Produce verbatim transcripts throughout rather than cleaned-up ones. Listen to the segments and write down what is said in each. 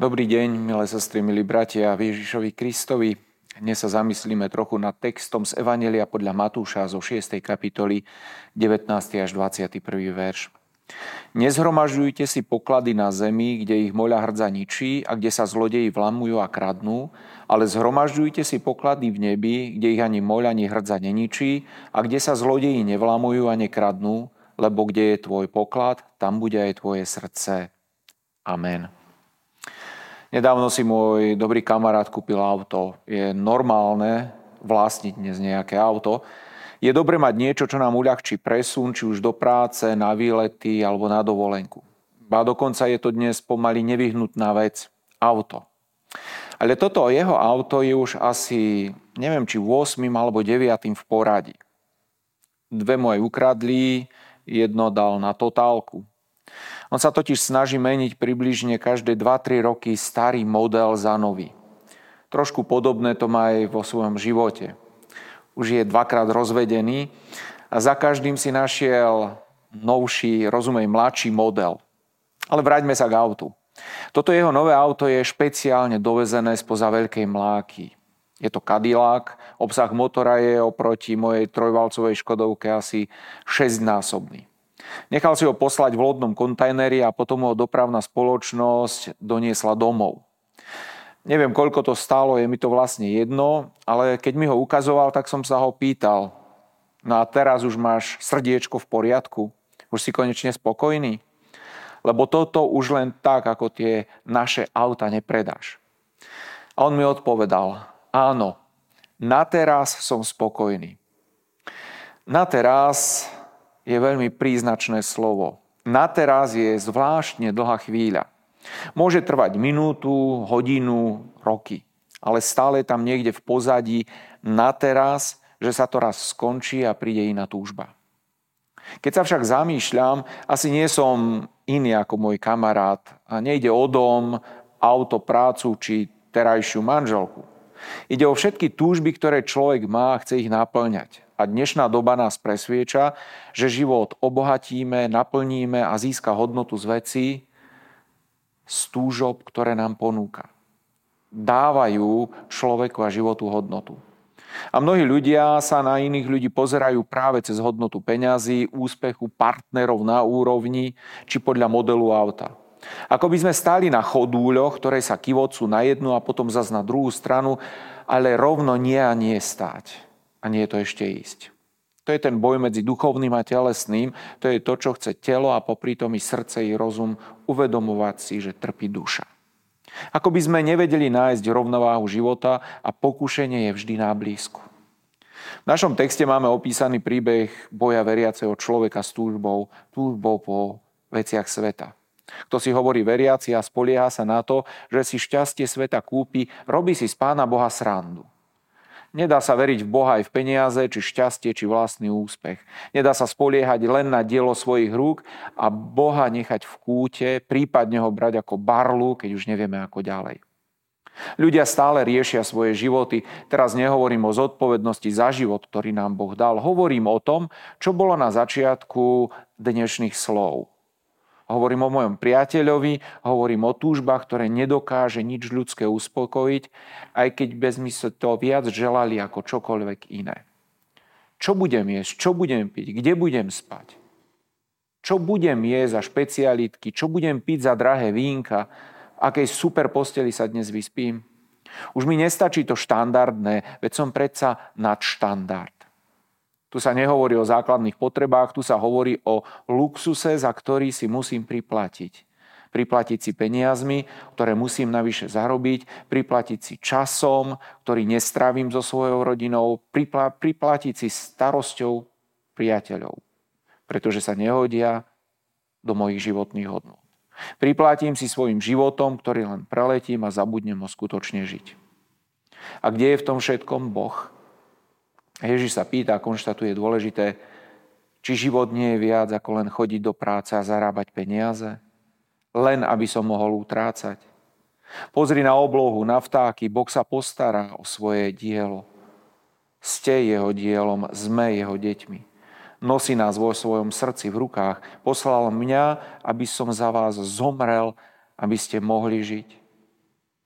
Dobrý deň, milé sestry, milí bratia v Ježišovi Kristovi. Dnes sa zamyslíme trochu nad textom z Evanjelia podľa Matúša zo šiestej kapitoly, devätnásty až dvadsiaty prvý verš. Nezhromažďujte si poklady na zemi, kde ich moľa hrdza ničí a kde sa zlodeji vlamujú a kradnú, ale zhromažďujte si poklady v nebi, kde ich ani moľa ani hrdza neničí a kde sa zlodeji nevlamujú a nekradnú, lebo kde je tvoj poklad, tam bude aj tvoje srdce. Amen. Nedávno si môj dobrý kamarát kúpil auto. Je normálne vlastniť dnes nejaké auto. Je dobre mať niečo, čo nám uľahčí presun, či už do práce, na výlety alebo na dovolenku. Ba dokonca je to dnes pomaly nevyhnutná vec. Auto. Ale toto jeho auto je už asi, neviem, či ôsmym alebo deviatym v poradí. Dve mu aj ukradli, jedno dal na totálku. On sa totiž snaží meniť približne každé dva tri roky starý model za nový. Trošku podobné to má aj vo svojom živote. Už je dvakrát rozvedený a za každým si našiel novší, rozumej, mladší model. Ale vráťme sa k autu. Toto jeho nové auto je špeciálne dovezené spoza Veľkej Mláky. Je to Cadillac, obsah motora je oproti mojej trojvalcovej Škodovke asi šesťnásobný. Nechal si ho poslať v lodnom kontajneri a potom ho dopravná spoločnosť doniesla domov. Neviem, koľko to stálo, je mi to vlastne jedno, ale keď mi ho ukazoval, tak som sa ho pýtal. No a teraz už máš srdiečko v poriadku? Už si konečne spokojný? Lebo toto už len tak, ako tie naše auta nepredáš. A on mi odpovedal, áno, na teraz som spokojný. Na teraz je veľmi príznačné slovo. Na teraz je zvláštne dlhá chvíľa. Môže trvať minútu, hodinu, roky. Ale stále je tam niekde v pozadí na teraz, že sa to raz skončí a príde iná túžba. Keď sa však zamýšľam, asi nie som iný ako môj kamarát. A nejde o dom, auto, prácu či terajšiu manželku. Ide o všetky túžby, ktoré človek má a chce ich naplňať. A dnešná doba nás presvieča, že život obohatíme, naplníme a získa hodnotu z vecí, z túžob, ktoré nám ponúka. Dávajú človeku a životu hodnotu. A mnohí ľudia sa na iných ľudí pozerajú práve cez hodnotu peňazí, úspechu, partnerov na úrovni či podľa modelu auta. Ako by sme stáli na chodúľoch, ktoré sa kývocú na jednu a potom zas na druhú stranu, ale rovno nie a nie stáť. A nie je to ešte ísť. To je ten boj medzi duchovným a telesným. To je to, čo chce telo a popri tom i srdce i rozum uvedomovať si, že trpí duša. Ako by sme nevedeli nájsť rovnováhu života a pokušenie je vždy na blízku. V našom texte máme opísaný príbeh boja veriaceho človeka s túžbou, túžbou po veciach sveta. Kto si hovorí veriaci a spolieha sa na to, že si šťastie sveta kúpi, robí si z Pána Boha srandu. Nedá sa veriť v Boha aj v peniaze, či šťastie, či vlastný úspech. Nedá sa spoliehať len na dielo svojich rúk a Boha nechať v kúte, prípadne ho brať ako barlu, keď už nevieme ako ďalej. Ľudia stále riešia svoje životy. Teraz nehovorím o zodpovednosti za život, ktorý nám Boh dal. Hovorím o tom, čo bolo na začiatku dnešných slov. Hovorím o mojom priateľovi, hovorím o túžbách, ktoré nedokáže nič ľudské uspokojiť, aj keď bez my sa to viac želali ako čokoľvek iné. Čo budem jesť, čo budem piť, kde budem spať? Čo budem jesť za špecialitky, čo budem piť za drahé vínka, akej super posteli sa dnes vyspím? Už mi nestačí to štandardné, veď som predsa nadštandard. Tu sa nehovorí o základných potrebách, tu sa hovorí o luxuse, za ktorý si musím priplatiť. Priplatiť si peniazmi, ktoré musím navyše zarobiť, priplatiť si časom, ktorý nestrávim so svojou rodinou, pripla- priplatiť si starosťou priateľov, pretože sa nehodia do mojich životných hodnôt. Priplatím si svojim životom, ktorý len preletím a zabudnem ho skutočne žiť. A kde je v tom všetkom Boh? Ježiš sa pýta a konštatuje dôležité, či život nie je viac ako len chodiť do práce a zarábať peniaze, len aby som mohol utrácať. Pozri na oblohu, na vtáky, Boh sa postará o svoje dielo. Ste jeho dielom, sme jeho deťmi. Nosí nás vo svojom srdci v rukách. Poslal mňa, aby som za vás zomrel, aby ste mohli žiť.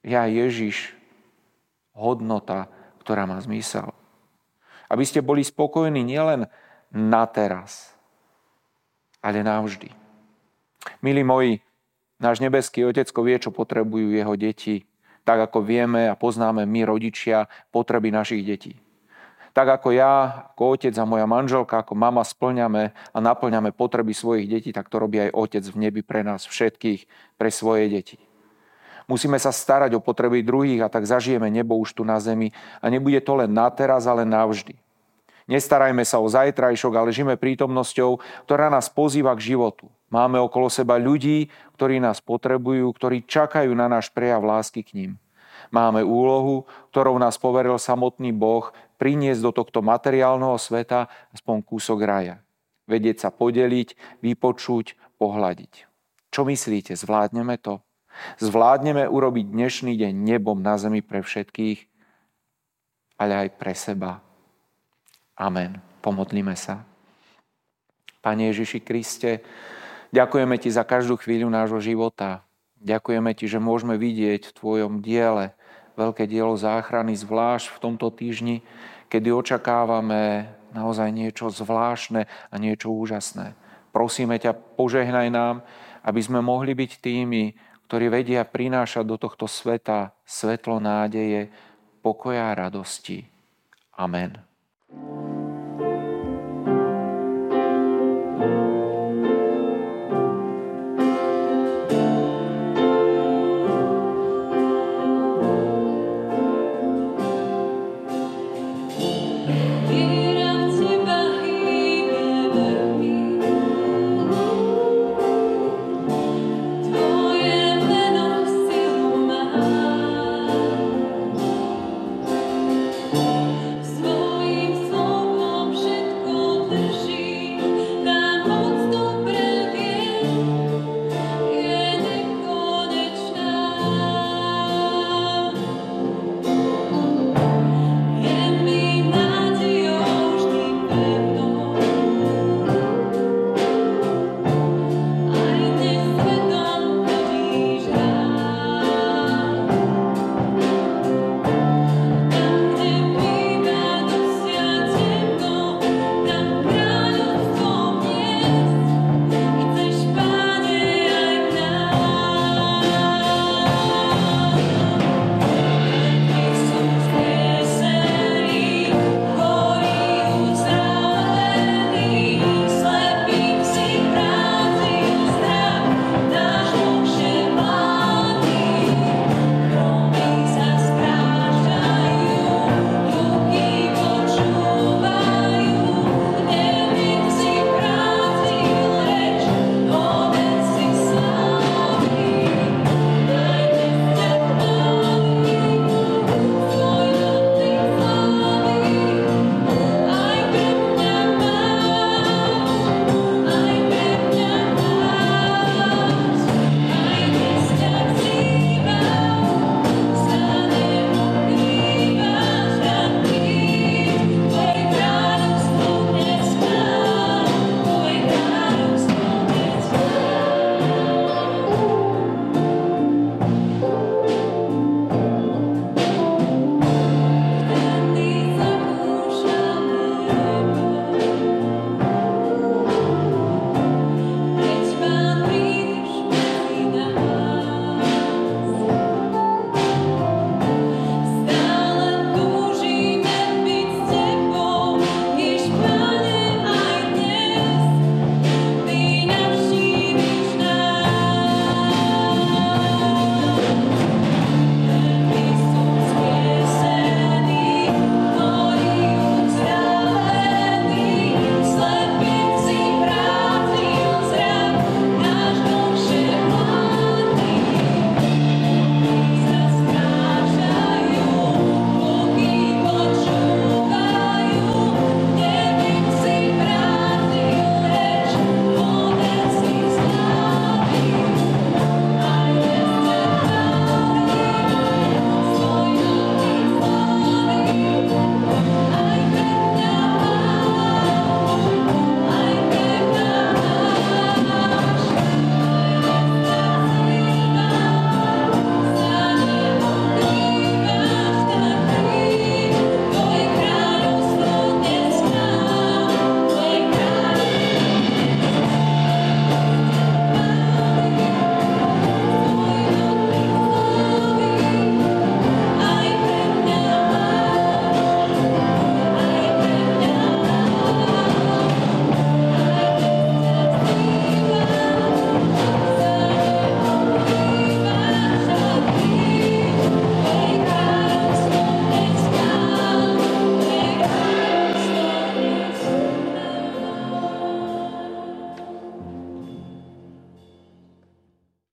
ja Ježiš, hodnota, ktorá má zmysel. Aby ste boli spokojní nielen na teraz, ale navždy. Milí moji, náš nebeský Otecko vie, čo potrebujú jeho deti, tak ako vieme a poznáme my, rodičia, potreby našich detí. Tak ako ja, ako otec a moja manželka, ako mama splňame a naplňame potreby svojich detí, tak to robí aj Otec v nebi pre nás všetkých, pre svoje deti. Musíme sa starať o potreby druhých a tak zažijeme nebo už tu na zemi a nebude to len na teraz, ale navždy. Nestarajme sa o zajtrajšok, ale žijeme prítomnosťou, ktorá nás pozýva k životu. Máme okolo seba ľudí, ktorí nás potrebujú, ktorí čakajú na náš prejav lásky k ním. Máme úlohu, ktorou nás poveril samotný Boh, priniesť do tohto materiálneho sveta aspoň kúsok raja. Vedieť sa podeliť, vypočuť, pohľadiť. Čo myslíte, zvládneme to? Zvládneme urobiť dnešný deň nebom na zemi pre všetkých, ale aj pre seba. Amen. Pomodlíme sa. Pane Ježiši Kriste, ďakujeme Ti za každú chvíľu nášho života. Ďakujeme Ti, že môžeme vidieť v Tvojom diele veľké dielo záchrany, zvlášť v tomto týždni, kedy očakávame naozaj niečo zvláštne a niečo úžasné. Prosíme ťa, požehnaj nám, aby sme mohli byť tými, ktorí vedia prinášať do tohto sveta svetlo nádeje, pokoja a radosti. Amen.